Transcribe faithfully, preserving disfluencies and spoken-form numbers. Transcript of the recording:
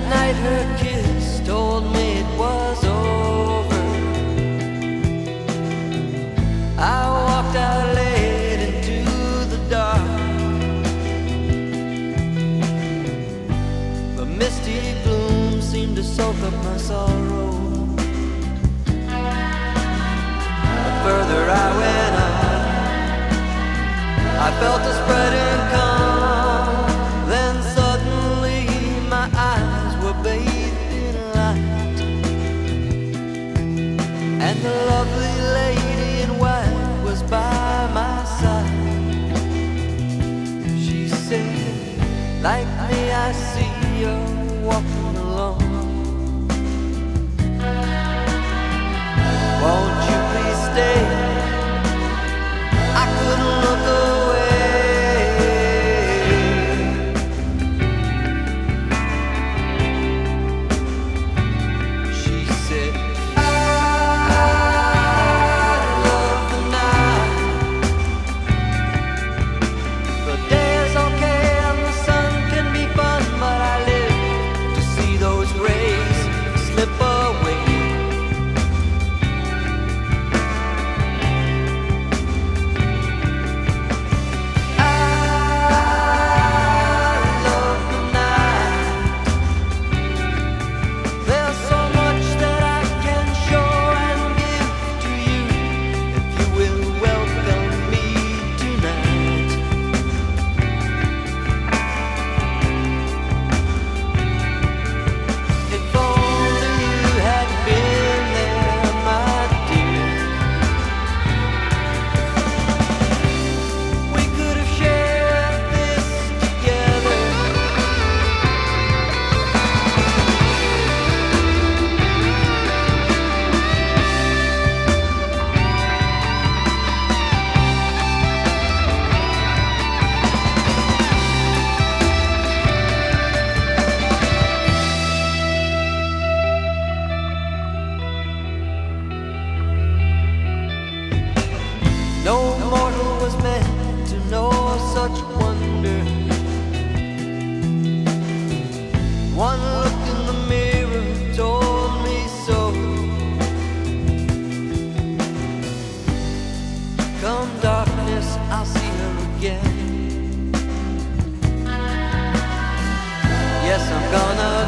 night her kiss told me it was over. I walked out late into the dark. The misty gloom seemed to soak up my sorrow. The further I went on, I felt a spreading calm. Then suddenly my eyes were bathed in light, and the lovely lady in white was by my side. She said, like me, I see you're walking alone. Won't you please stay? I couldn't look away. She said, I love the night. The day is okay and the sun can be fun, but I live to see those rays slip away. No mortal was meant to know such wonder. One look in the mirror told me so. Come darkness, I'll see her again. Yes, I'm gonna